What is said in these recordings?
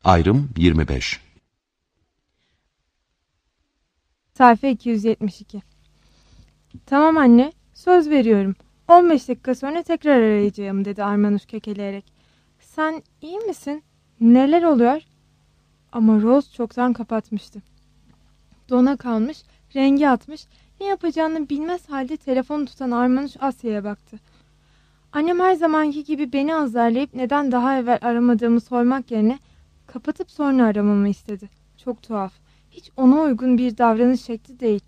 Ayrım 25. Sayfa 272. Tamam anne, söz veriyorum. 15 dakika sonra tekrar arayacağım dedi Armanuş kekeleyerek. Sen iyi misin? Neler oluyor? Ama Rose çoktan kapatmıştı. Dona kalmış, rengi atmış, ne yapacağını bilmez halde telefonu tutan Armanuş Asya'ya baktı. Annem her zamanki gibi beni azarlayıp neden daha evvel aramadığımı sormak yerine kapatıp sonra aramamı istedi. Çok tuhaf. Hiç ona uygun bir davranış şekli değil.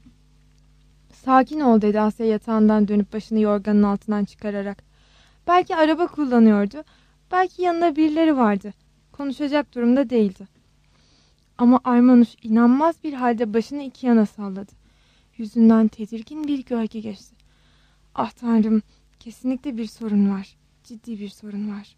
Sakin ol dedi Asya yatağından dönüp başını yorganın altından çıkararak. Belki araba kullanıyordu. Belki yanında birileri vardı. Konuşacak durumda değildi. Ama Armanuş inanmaz bir halde başını iki yana salladı. Yüzünden tedirgin bir gölge geçti. Ah Tanrım, kesinlikle bir sorun var. Ciddi bir sorun var.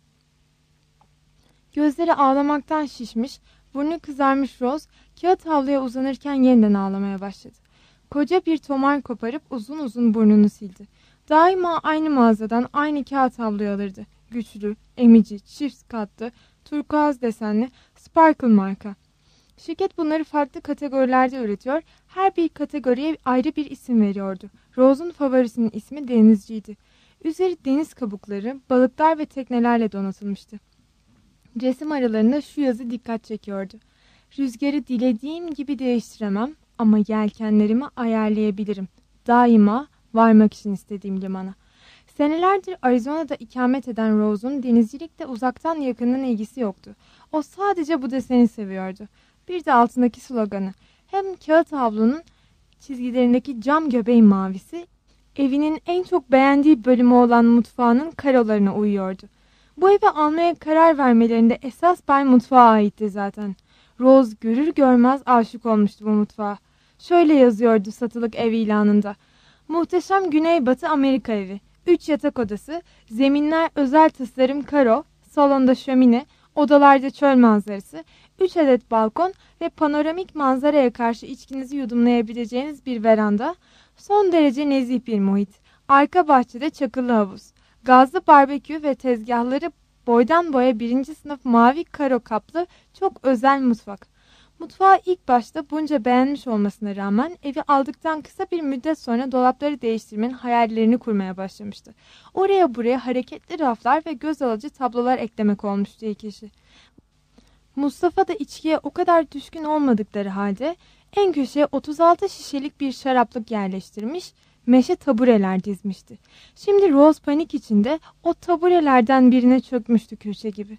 Gözleri ağlamaktan şişmiş, burnu kızarmış Rose, kağıt havluya uzanırken yeniden ağlamaya başladı. Koca bir tomar koparıp uzun uzun burnunu sildi. Daima aynı mağazadan aynı kağıt havluyu alırdı. Güçlü, emici, çift katlı, turkuaz desenli, Sparkle marka. Şirket bunları farklı kategorilerde üretiyor, her bir kategoriye ayrı bir isim veriyordu. Rose'un favorisinin ismi denizciydi. Üzeri deniz kabukları, balıklar ve teknelerle donatılmıştı. Resim aralarında şu yazı dikkat çekiyordu. Rüzgarı dilediğim gibi değiştiremem ama yelkenlerimi ayarlayabilirim. Daima varmak için istediğim limana. Senelerdir Arizona'da ikamet eden Rose'un denizcilikte uzaktan yakının ilgisi yoktu. O sadece bu deseni seviyordu. Bir de altındaki sloganı. Hem kağıt havlunun çizgilerindeki cam göbeğin mavisi, evinin en çok beğendiği bölümü olan mutfağının karolarına uyuyordu. Bu evi almaya karar vermelerinde esas pay mutfağa aitti zaten. Rose görür görmez aşık olmuştu bu mutfağa. Şöyle yazıyordu satılık ev ilanında. Muhteşem Güneybatı Amerika evi. 3 yatak odası, zeminler özel tasarım karo, salonda şömine, odalarda çöl manzarası, 3 adet balkon ve panoramik manzaraya karşı içkinizi yudumlayabileceğiniz bir veranda, son derece nezih bir muhit, arka bahçede çakıllı havuz, gazlı barbekü ve tezgahları boydan boya 1. sınıf mavi karo kaplı çok özel mutfak. Mutfağı ilk başta bunca beğenmiş olmasına rağmen evi aldıktan kısa bir müddet sonra dolapları değiştirmenin hayallerini kurmaya başlamıştı. Oraya buraya hareketli raflar ve göz alıcı tablolar eklemek olmuştu ilk işi. Mustafa da içkiye o kadar düşkün olmadıkları halde en köşeye 36 şişelik bir şaraplık yerleştirmiş, meşe tabureler dizmişti. Şimdi Rose panik içinde o taburelerden birine çökmüştü köşe gibi.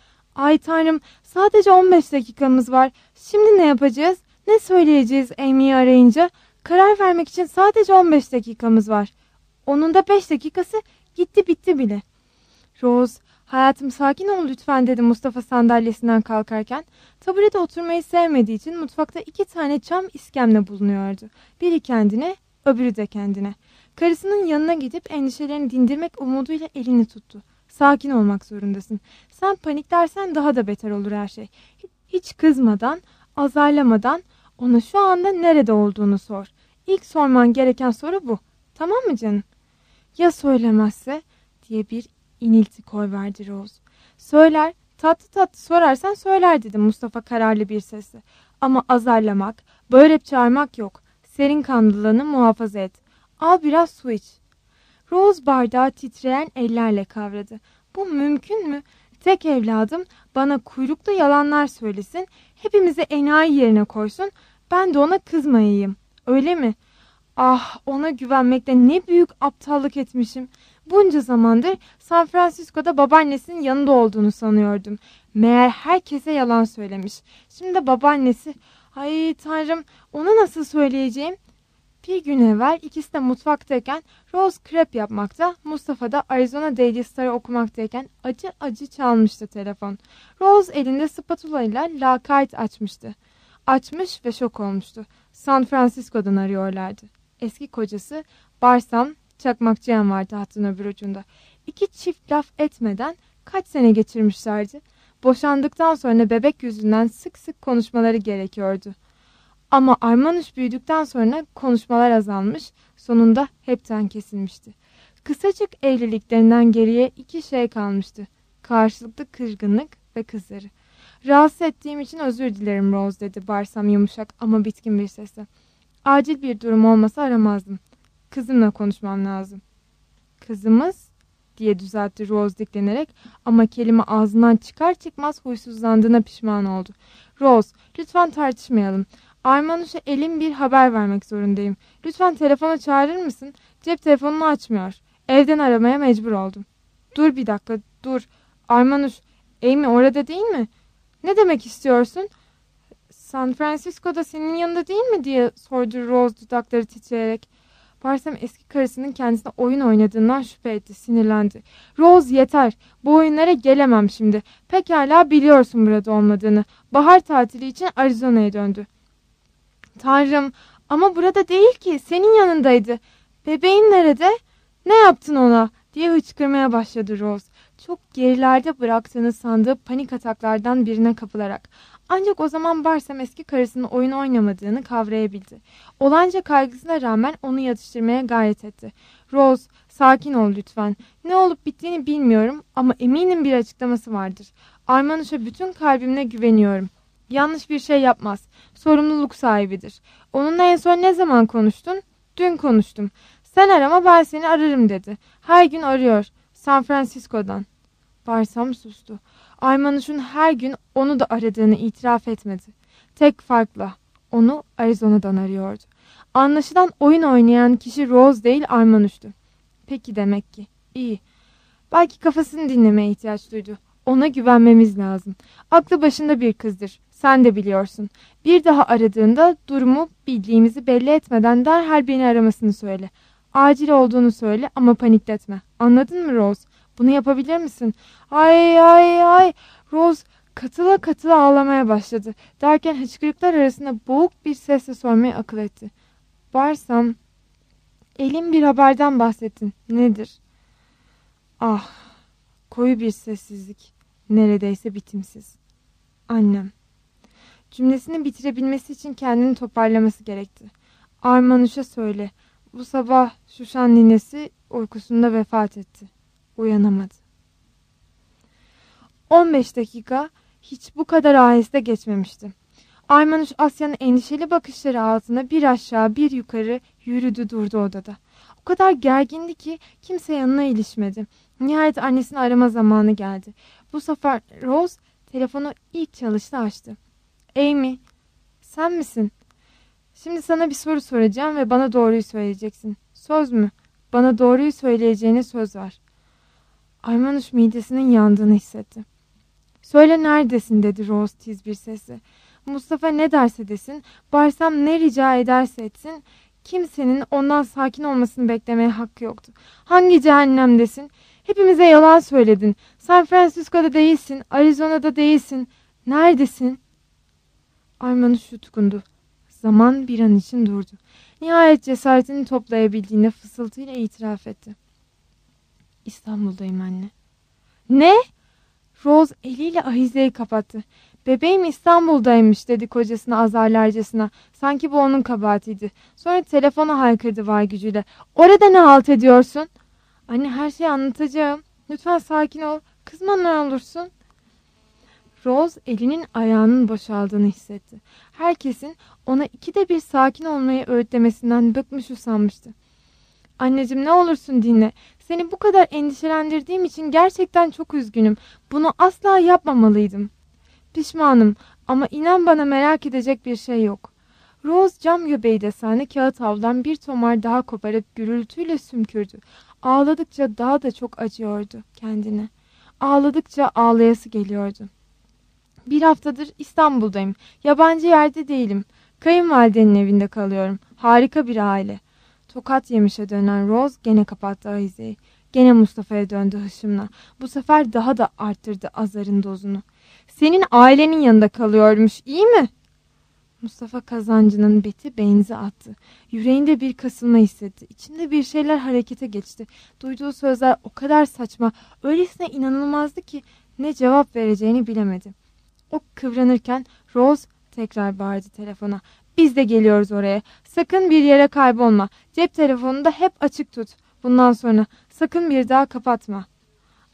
Ay Tanrım, sadece 15 dakikamız var. Şimdi ne yapacağız? Ne söyleyeceğiz Amy'yi arayınca? Karar vermek için sadece 15 dakikamız var. Onun da 5 dakikası gitti bitti bile. Rose, hayatım sakin ol lütfen dedi Mustafa sandalyesinden kalkarken. Taburede oturmayı sevmediği için mutfakta 2 tane çam iskemle bulunuyordu. Biri kendine, öbürü de kendine. Karısının yanına gidip endişelerini dindirmek umuduyla elini tuttu. Sakin olmak zorundasın. Sen paniklersen daha da beter olur her şey. Hiç kızmadan, azarlamadan ona şu anda nerede olduğunu sor. İlk sorman gereken soru bu. Tamam mı canım? Ya söylemezse diye bir inilti koyverdi Rose. Söyler, tatlı tatlı sorarsan söyler dedi Mustafa kararlı bir sesle. Ama azarlamak, bağırıp çağırmak yok. Serin kanlılığını muhafaza et. Al biraz su iç. Rose bardağı titreyen ellerle kavradı. Bu mümkün mü? Tek evladım bana kuyruklu yalanlar söylesin, hepimizi enayi yerine koysun, ben de ona kızmayayım. Öyle mi? Ah, ona güvenmekte ne büyük aptallık etmişim. Bunca zamandır San Francisco'da babaannesinin yanında olduğunu sanıyordum. Meğer herkese yalan söylemiş. Şimdi babaannesi... Ay Tanrım, ona nasıl söyleyeceğim? Bir gün evvel ikisi de mutfaktayken Rose krep yapmakta, Mustafa da Arizona Daily Star'ı okumaktayken acı acı çalmıştı telefon. Rose elinde spatula ile lakayt açmıştı. Açmış ve şok olmuştu. San Francisco'dan arıyorlardı. Eski kocası Barsam Çakmakçıyan vardı hattın öbür ucunda. 2 çift laf etmeden kaç sene geçirmişlerdi. Boşandıktan sonra bebek yüzünden sık sık konuşmaları gerekiyordu. Ama Armanuş büyüdükten sonra konuşmalar azalmış, sonunda hepten kesilmişti. Kısacık evliliklerinden geriye 2 şey kalmıştı. Karşılıklı kırgınlık ve kızları. Rahatsız ettiğim için özür dilerim Rose dedi Barsam yumuşak ama bitkin bir sesle. Acil bir durum olmasa aramazdım. Kızımla konuşmam lazım. Kızımız? Diye düzeltti Rose diklenerek ama kelime ağzından çıkar çıkmaz huysuzlandığına pişman oldu. Rose, lütfen tartışmayalım. Armanuş'a Elin bir haber vermek zorundayım. Lütfen telefona çağırır mısın? Cep telefonunu açmıyor. Evden aramaya mecbur oldum. Dur bir dakika, dur. Armanuş, Amy orada değil mi? Ne demek istiyorsun? San Francisco'da senin yanında değil mi diye sordu Rose dudakları titreyerek. Barsam eski karısının kendisine oyun oynadığından şüphe etti, sinirlendi. Rose yeter, bu oyunlara gelemem şimdi. Pekala biliyorsun burada olmadığını. Bahar tatili için Arizona'ya döndü. Tanrım, ama burada değil ki, senin yanındaydı. Bebeğin nerede? Ne yaptın ona? Diye hıçkırmaya başladı Rose. Çok gerilerde bıraktığını sandığı panik ataklardan birine kapılarak. Ancak o zaman Barsam eski karısının oyun oynamadığını kavrayabildi. Olanca kaygısına rağmen onu yatıştırmaya gayret etti. Rose, sakin ol lütfen. Ne olup bittiğini bilmiyorum ama eminim bir açıklaması vardır. Armanuş'a bütün kalbimle güveniyorum. Yanlış bir şey yapmaz. Sorumluluk sahibidir. Onunla en son ne zaman konuştun? Dün konuştum. Sen arama ben seni ararım dedi. Her gün arıyor. San Francisco'dan. Barsam sustu. Armanuş'un her gün onu da aradığını itiraf etmedi. Tek farkla onu Arizona'dan arıyordu. Anlaşılan oyun oynayan kişi Rose değil Armanuş'tu. Peki demek ki. İyi. Belki kafasını dinlemeye ihtiyaç duydu. Ona güvenmemiz lazım. Aklı başında bir kızdır. Sen de biliyorsun. Bir daha aradığında durumu bildiğimizi belli etmeden derhal beni aramasını söyle. Acil olduğunu söyle ama panikletme. Anladın mı Rose? Bunu yapabilir misin? Ay ay ay. Rose katıla katıla ağlamaya başladı. Derken hıçkırıklar arasında boğuk bir sesle sormayı akıl etti. Barsam, Elin bir haberden bahsettin. Nedir? Ah, koyu bir sessizlik. Neredeyse bitimsiz. Annem. Cümlesini bitirebilmesi için kendini toparlaması gerekti. Armanuş'a söyle. Bu sabah Şuşan ninesi uykusunda vefat etti. Uyanamadı. 15 dakika hiç bu kadar aheste geçmemişti. Armanuş Asya'nın endişeli bakışları altında bir aşağı bir yukarı yürüdü durdu odada. O kadar gergindi ki kimse yanına ilişmedi. Nihayet annesini arama zamanı geldi. Bu sefer Rose telefonu ilk çalışta açtı. Amy, sen misin? Şimdi sana bir soru soracağım ve bana doğruyu söyleyeceksin. Söz mü? Bana doğruyu söyleyeceğine söz ver. Armanuş midesinin yandığını hissetti. Söyle neredesin dedi Rose tiz bir sesle. Mustafa ne derse desin, Barsam ne rica ederse etsin, kimsenin ondan sakin olmasını beklemeye hakkı yoktu. Hangi cehennemdesin? Hepimize yalan söyledin. San Francisco'da değilsin, Arizona'da değilsin. Neredesin? Armanuş yutkundu. Zaman bir an için durdu. Nihayet cesaretini toplayabildiğinde fısıltıyla itiraf etti. İstanbul'dayım anne. Ne? Rose eliyle ahizeyi kapattı. Bebeğim İstanbul'daymış dedi kocasına azarlarcasına. Sanki bu onun kabahatiydi. Sonra telefona haykırdı var gücüyle. Orada ne halt ediyorsun? Anne her şeyi anlatacağım. Lütfen sakin ol. Kızma ne olursun. Rose elinin ayağının boşaldığını hissetti. Herkesin ona ikide bir sakin olmayı öğütlemesinden bıkmış usanmıştı. Anneciğim ne olursun dinle. Seni bu kadar endişelendirdiğim için gerçekten çok üzgünüm. Bunu asla yapmamalıydım. Pişmanım ama inan bana merak edecek bir şey yok. Rose cam göbeği desenli kağıt havludan bir tomar daha koparıp gürültüyle sümkürdü. Ağladıkça daha da çok acıyordu kendine. Ağladıkça ağlayası geliyordu. Bir haftadır İstanbul'dayım. Yabancı yerde değilim. Kayınvalidenin evinde kalıyorum. Harika bir aile. Tokat yemişe dönen Rose gene kapattı ahizeyi. Gene Mustafa'ya döndü hışımla. Bu sefer daha da arttırdı azarın dozunu. Senin ailenin yanında kalıyormuş, iyi mi? Mustafa kazancının beti benzi attı. Yüreğinde bir kasılma hissetti. İçinde bir şeyler harekete geçti. Duyduğu sözler o kadar saçma, öylesine inanılmazdı ki ne cevap vereceğini bilemedi. O kıvranırken Rose tekrar bağırdı telefona. Biz de geliyoruz oraya. Sakın bir yere kaybolma. Cep telefonunu da hep açık tut. Bundan sonra sakın bir daha kapatma.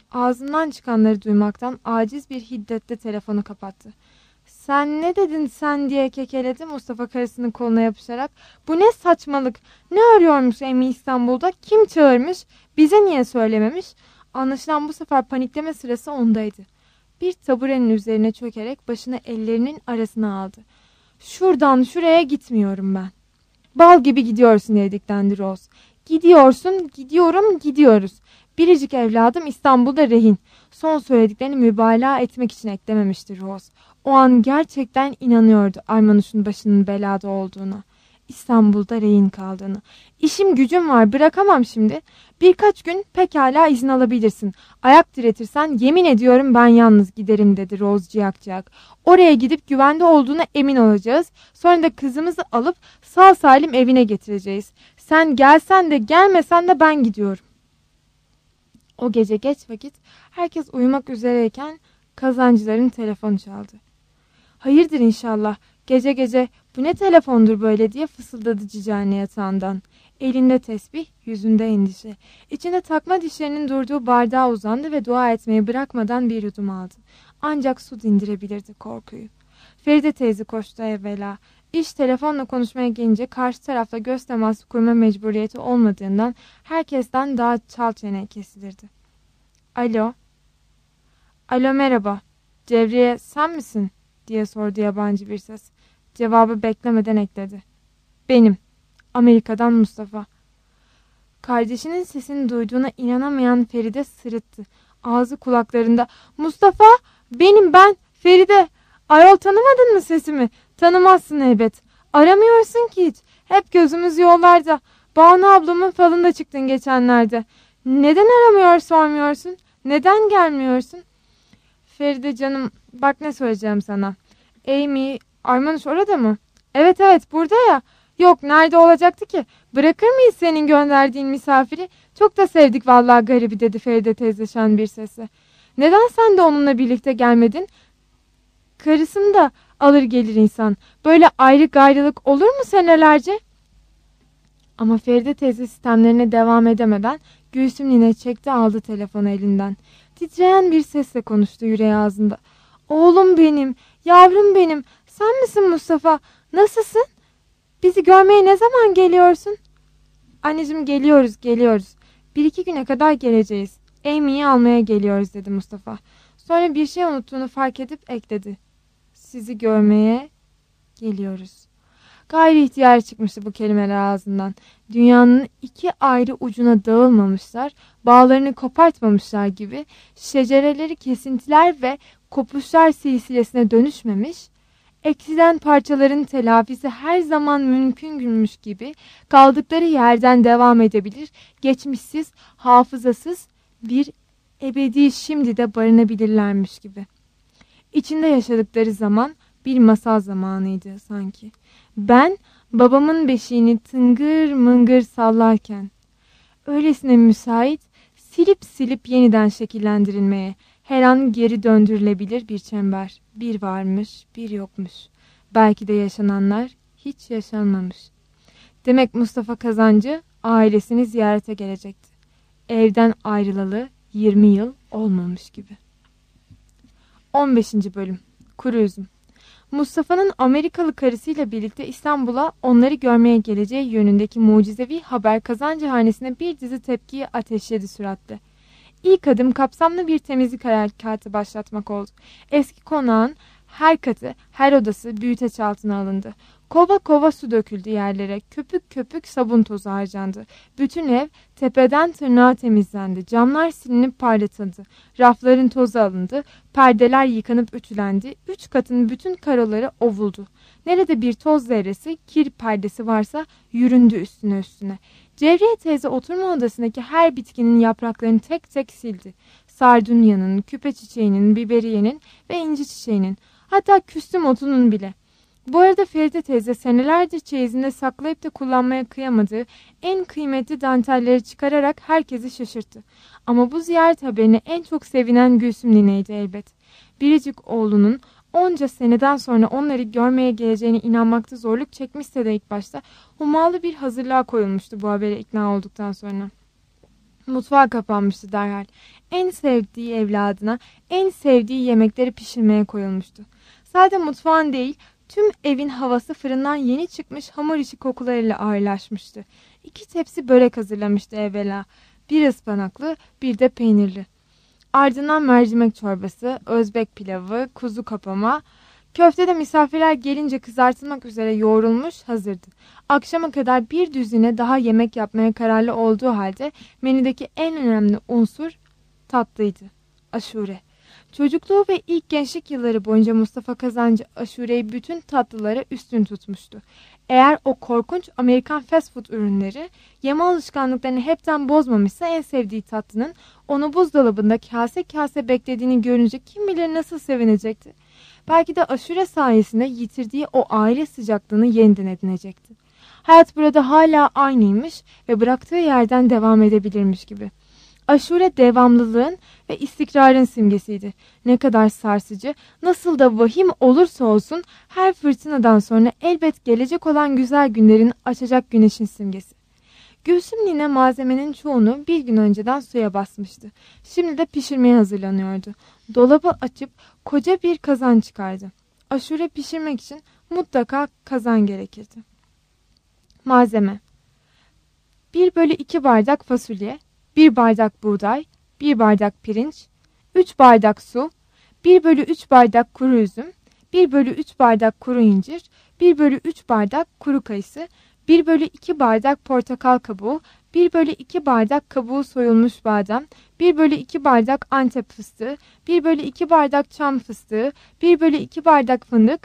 Ağzından çıkanları duymaktan aciz bir hiddetle telefonu kapattı. "Sen ne dedin sen?" diye kekeledi Mustafa karısının koluna yapışarak. "Bu ne saçmalık? Ne arıyormuş Amy İstanbul'da? Kim çağırmış? Bize niye söylememiş?" Anlaşılan bu sefer panikleme sırası ondaydı. Bir taburenin üzerine çökerek başını ellerinin arasına aldı. "Şuradan şuraya gitmiyorum ben." "Bal gibi gidiyorsun," dediklendi Rose. "Gidiyorsun, gidiyorum, gidiyoruz. Biricik evladım İstanbul'da rehin." Son söylediklerini mübalağa etmek için eklememişti Rose. O an gerçekten inanıyordu Armanuş'un başının belada olduğunu. İstanbul'da rehin kaldığını. "İşim gücüm var, bırakamam şimdi. Birkaç gün pekala izin alabilirsin. Ayak diretirsen yemin ediyorum ben yalnız giderim," dedi Rose ciyak ciyak. "Oraya gidip güvende olduğuna emin olacağız. Sonra da kızımızı alıp sağ salim evine getireceğiz. Sen gelsen de gelmesen de ben gidiyorum." O gece geç vakit herkes uyumak üzereyken kazancıların telefonu çaldı. "Hayırdır inşallah, gece gece bu ne telefondur böyle?" diye fısıldadı cici anne yatağından. Elinde tesbih, yüzünde endişe. İçinde takma dişlerinin durduğu bardağa uzandı ve dua etmeyi bırakmadan bir yudum aldı. Ancak su dindirebilirdi korkuyu. Feride teyze koştu evvela. İş telefonla konuşmaya gelince karşı tarafta göz teması kurma mecburiyeti olmadığından herkesten daha çal çene kesilirdi. "Alo." "Alo, merhaba. Cevriye sen misin?" diye sordu yabancı bir ses. Cevabı beklemeden ekledi. "Benim. Amerika'dan Mustafa." Kardeşinin sesini duyduğuna inanamayan Feride sırıttı. Ağzı kulaklarında. "Mustafa, benim ben, Feride. Ayol, tanımadın mı sesimi? Tanımazsın elbet. Aramıyorsun ki hiç. Hep gözümüz yollarda. Banu ablamın falında çıktın geçenlerde. Neden aramıyor sormuyorsun? Neden gelmiyorsun?" "Feride canım, bak ne söyleyeceğim sana. Amy, Armanuş orada mı?" Evet evet, burada ya." "Yok, nerede olacaktı ki? Bırakır mıyız senin gönderdiğin misafiri? Çok da sevdik vallahi garibi," dedi Feride teyze şen bir sesle. "Neden sen de onunla birlikte gelmedin? Karısını da alır gelir insan. Böyle ayrı gayrılık olur mu senelerce?" Ama Feride teyze sistemlerine devam edemeden Gülsüm nine çekti aldı telefonu elinden. Titreyen bir sesle konuştu yüreği ağzında. "Oğlum benim, yavrum benim, sen misin Mustafa? Nasılsın? Bizi görmeye ne zaman geliyorsun?" "Anneciğim, geliyoruz. 1-2 güne kadar geleceğiz. Amy'yi almaya geliyoruz," dedi Mustafa. Sonra bir şey unuttuğunu fark edip ekledi. "Sizi görmeye geliyoruz." Gayri ihtiyar çıkmıştı bu kelimeler ağzından. Dünyanın iki ayrı ucuna dağılmamışlar, bağlarını kopartmamışlar gibi şecereleri kesintiler ve kopuşlar silsilesine dönüşmemiş, eksilen parçaların telafisi her zaman mümküngünmüş gibi kaldıkları yerden devam edebilir, geçmişsiz, hafızasız bir ebedi şimdi de barınabilirlermiş gibi. İçinde yaşadıkları zaman bir masal zamanıydı sanki. Ben babamın beşiğini tıngır mıngır sallarken, öylesine müsait, silip silip yeniden şekillendirilmeye, her an geri döndürülebilir bir çember. Bir varmış, bir yokmuş. Belki de yaşananlar hiç yaşanmamış. Demek Mustafa Kazancı ailesini ziyarete gelecekti. Evden ayrılalı 20 yıl olmamış gibi. 15. Bölüm. Kuru üzüm. Mustafa'nın Amerikalı karısıyla birlikte İstanbul'a onları görmeye geleceği yönündeki mucizevi haber Kazancıhanesine bir dizi tepkiyi ateşledi süratle. İlk adım kapsamlı bir temizlik harekatı başlatmak oldu. Eski konağın her katı, her odası büyüteç altına alındı. Kova kova su döküldü yerlere, köpük köpük sabun tozu harcandı. Bütün ev tepeden tırnağa temizlendi, camlar silinip parlatıldı, rafların tozu alındı, perdeler yıkanıp ütülendi, 3 katın bütün karoları ovuldu. Nerede bir toz zerresi, kir perdesi varsa yüründü üstüne. Cevriye teyze oturma odasındaki her bitkinin yapraklarını tek tek sildi. Sardunyanın, küpe çiçeğinin, biberiyenin ve inci çiçeğinin, hatta küstüm otunun bile. Bu arada Feride teyze senelerdir çeyizinde saklayıp da kullanmaya kıyamadığı en kıymetli dantelleri çıkararak herkesi şaşırttı. Ama bu ziyaret haberine en çok sevinen Gülsüm nineydi elbet. Biricik oğlunun onca seneden sonra onları görmeye geleceğine inanmakta zorluk çekmişse de ilk başta hummalı bir hazırlığa koyulmuştu bu habere ikna olduktan sonra. Mutfağa kapanmıştı derhal. En sevdiği evladına en sevdiği yemekleri pişirmeye koyulmuştu. Sadece mutfağın değil, tüm evin havası fırından yeni çıkmış hamur işi kokularıyla ağırlaşmıştı. 2 tepsi börek hazırlamıştı evvela. Bir ıspanaklı, bir de peynirli. Ardından mercimek çorbası, Özbek pilavı, kuzu kapama. Köfte de misafirler gelince kızartılmak üzere yoğrulmuş hazırdı. Akşama kadar bir düzine daha yemek yapmaya kararlı olduğu halde menüdeki en önemli unsur tatlıydı. Aşure. Çocukluğu ve ilk gençlik yılları boyunca Mustafa Kazancı aşureyi bütün tatlılara üstün tutmuştu. Eğer o korkunç Amerikan fast food ürünleri yeme alışkanlıklarını hepten bozmamışsa en sevdiği tatlının onu buzdolabında kase kase beklediğini görünce kim bilir nasıl sevinecekti. Belki de aşure sayesinde yitirdiği o aile sıcaklığını yeniden edinecekti. Hayat burada hala aynıymış ve bıraktığı yerden devam edebilirmiş gibi. Aşure devamlılığın ve istikrarın simgesiydi. Ne kadar sarsıcı, nasıl da vahim olursa olsun her fırtınadan sonra elbet gelecek olan güzel günlerin açacak güneşin simgesi. Gülsüm nine malzemenin çoğunu bir gün önceden suya basmıştı. Şimdi de pişirmeye hazırlanıyordu. Dolabı açıp koca bir kazan çıkardı. Aşure pişirmek için mutlaka kazan gerekirdi. Malzeme: 1/2 bardak fasulye, 1 bardak buğday, 1 bardak pirinç, 3 bardak su, 1/3 bardak kuru üzüm, 1/3 bardak kuru incir, 1/3 bardak kuru kayısı, 1/2 bardak portakal kabuğu, 1/2 bardak kabuğu soyulmuş badem, 1/2 bardak Antep fıstığı, 1/2 bardak çam fıstığı, 1/2 bardak fındık,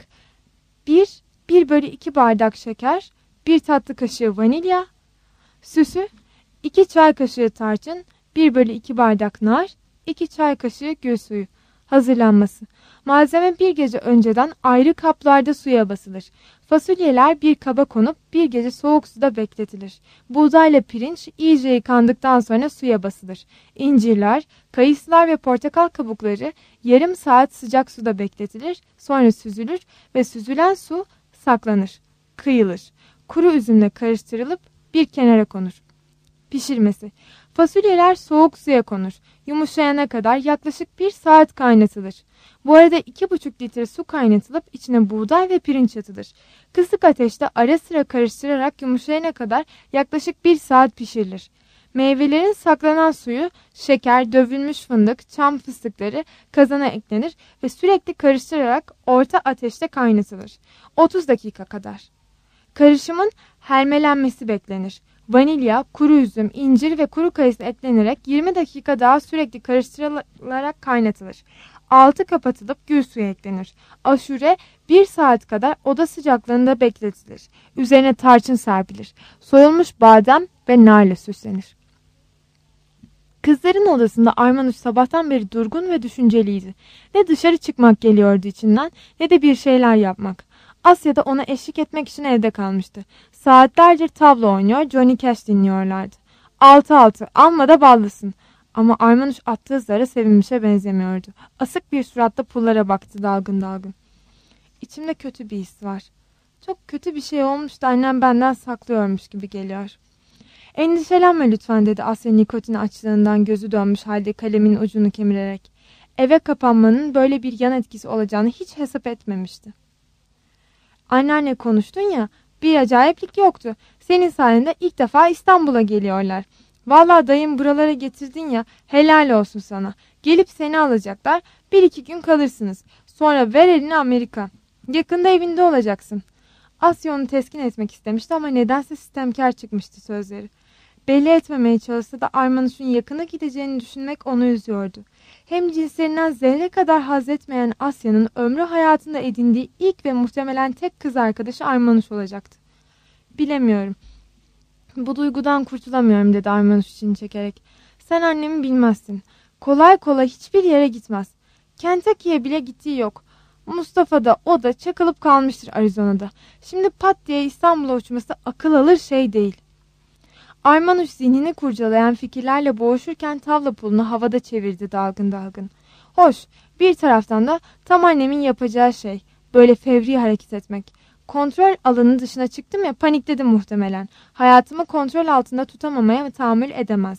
1/2 bardak şeker, 1 tatlı kaşığı vanilya. Süsü: 2 çay kaşığı tarçın, 1/2 bardak nar, 2 çay kaşığı gül suyu. Hazırlanması: malzeme bir gece önceden ayrı kaplarda suya basılır. Fasulyeler bir kaba konup bir gece soğuk suda bekletilir. Buğdayla pirinç iyice yıkandıktan sonra suya basılır. İncirler, kayısılar ve portakal kabukları yarım saat sıcak suda bekletilir. Sonra süzülür ve süzülen su saklanır, kıyılır. Kuru üzümle karıştırılıp bir kenara konur. Pişirmesi: fasulyeler soğuk suya konur. Yumuşayana kadar yaklaşık 1 saat kaynatılır. Bu arada 2,5 litre su kaynatılıp içine buğday ve pirinç atılır. Kısık ateşte ara sıra karıştırarak yumuşayana kadar yaklaşık 1 saat pişirilir. Meyvelerin saklanan suyu, şeker, dövülmüş fındık, çam fıstıkları kazana eklenir ve sürekli karıştırarak orta ateşte kaynatılır. 30 dakika kadar. Karışımın hermelenmesi beklenir. Vanilya, kuru üzüm, incir ve kuru kayısı eklenerek 20 dakika daha sürekli karıştırılarak kaynatılır. Altı kapatılıp gül suyu eklenir. Aşure 1 saat kadar oda sıcaklığında bekletilir. Üzerine tarçın serpilir. Soyulmuş badem ve narla süslenir. Kızların odasında Armanuş sabahtan beri durgun ve düşünceliydi. Ne dışarı çıkmak geliyordu içinden ne de bir şeyler yapmak. Asya da ona eşlik etmek için evde kalmıştı. Saatlerce tavla oynuyor, Johnny Cash dinliyorlardı. 6-6, amma da ballısın. Ama Armanuş attığı zara sevinmişe benzemiyordu. Asık bir suratla pullara baktı dalgın dalgın. İçimde kötü bir his var. Çok kötü bir şey olmuş da annem benden saklıyormuş gibi geliyor. Endişelenme lütfen, dedi Asya nikotin açlığından gözü dönmüş halde kalemin ucunu kemirerek. Eve kapanmanın böyle bir yan etkisi olacağını hiç hesap etmemişti. Annenle konuştun ya, bir acayiplik yoktu. Senin sayende ilk defa İstanbul'a geliyorlar. Vallahi dayım buralara getirdin ya, helal olsun sana. Gelip seni alacaklar, 1-2 gün kalırsınız. Sonra ver elini Amerika. Yakında evinde olacaksın. Asya onu teskin etmek istemişti ama nedense sistemkar çıkmıştı sözleri. Belli etmemeye çalışsa da Armanuş'un yakına gideceğini düşünmek onu üzüyordu. Hem cinslerinden zerre kadar haz etmeyen Asya'nın ömrü hayatında edindiği ilk ve muhtemelen tek kız arkadaşı Armanuş olacaktı. Bilemiyorum. Bu duygudan kurtulamıyorum, dedi Armanuş içini çekerek. Sen annemi bilmezsin. Kolay kolay hiçbir yere gitmez. Kentucky'ye bile gittiği yok. Mustafa da o da çakılıp kalmıştır Arizona'da. Şimdi pat diye İstanbul'a uçması akıl alır şey değil. Armanuş zihnini kurcalayan fikirlerle boğuşurken tavla pulunu havada çevirdi dalgın dalgın. Hoş, bir taraftan da tam annemin yapacağı şey, böyle fevri hareket etmek. Kontrol alanı dışına çıktım ya, panikledim muhtemelen. Hayatımı kontrol altında tutamamaya tahammül edemez.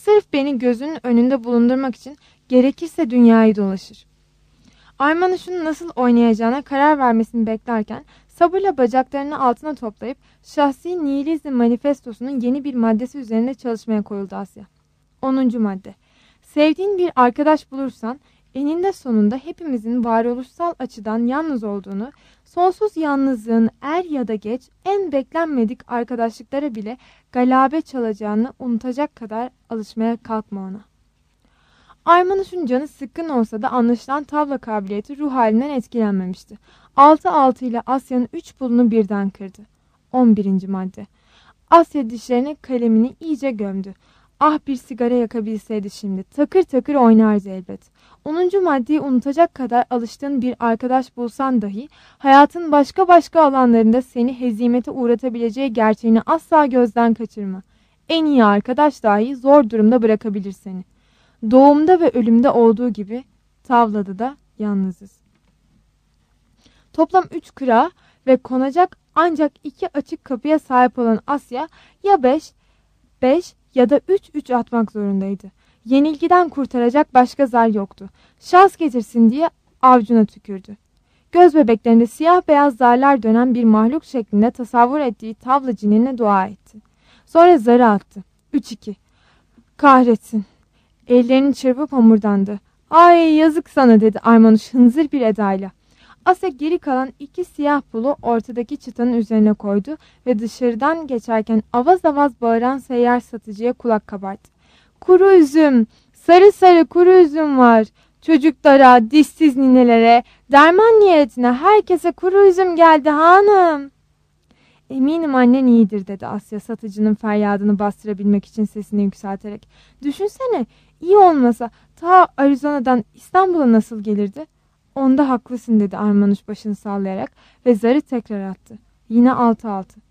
Sırf beni gözünün önünde bulundurmak için gerekirse dünyayı dolaşır. Armanuş'un nasıl oynayacağına karar vermesini beklerken sabırla bacaklarını altına toplayıp şahsi nihilizm manifestosunun yeni bir maddesi üzerinde çalışmaya koyuldu Asya. 10. madde. Sevdiğin bir arkadaş bulursan eninde sonunda hepimizin varoluşsal açıdan yalnız olduğunu, sonsuz yalnızlığın er ya da geç en beklenmedik arkadaşlıklara bile galabe çalacağını unutacak kadar alışmaya kalkma ona. Armanuş'un canı sıkkın olsa da anlaşılan tavla kabiliyeti ruh halinden etkilenmemişti. 6 ile Asya'nın 3 pulunu birden kırdı. 11. madde. Asya dişlerine kalemini iyice gömdü. Ah bir sigara yakabilseydi şimdi. Takır takır oynardı elbet. 10. maddeyi unutacak kadar alıştığın bir arkadaş bulsan dahi hayatın başka alanlarında seni hezimete uğratabileceği gerçeğini asla gözden kaçırma. En iyi arkadaş dahi zor durumda bırakabilir seni. Doğumda ve ölümde olduğu gibi tavlada da yalnızız. Toplam 3 kıra ve konacak ancak 2 açık kapıya sahip olan Asya ya 5 ya da 3 atmak zorundaydı. Yenilgiden kurtaracak başka zar yoktu. Şans getirsin diye avcuna tükürdü. Göz bebeklerinde siyah beyaz zarlar dönen bir mahluk şeklinde tasavvur ettiği tavla cinine dua etti. Sonra zarı attı. 3-2. Kahretsin. Ellerini çırpıp homurdandı. Ay yazık sana dedi Armanuş hınzır bir edayla. Asya geri kalan 2 siyah pulu ortadaki çıtanın üzerine koydu ve dışarıdan geçerken avaz avaz bağıran seyyar satıcıya kulak kabarttı. Kuru üzüm, sarı sarı kuru üzüm var. Çocuklara, dişsiz ninelere, derman niyetine herkese kuru üzüm geldi hanım. Eminim annen iyidir dedi Asya satıcının feryadını bastırabilmek için sesini yükselterek. Düşünsene iyi olmasa ta Arizona'dan İstanbul'a nasıl gelirdi? Onda haklısın dedi Armanuş başını sallayarak ve zarı tekrar attı. Yine 6-6.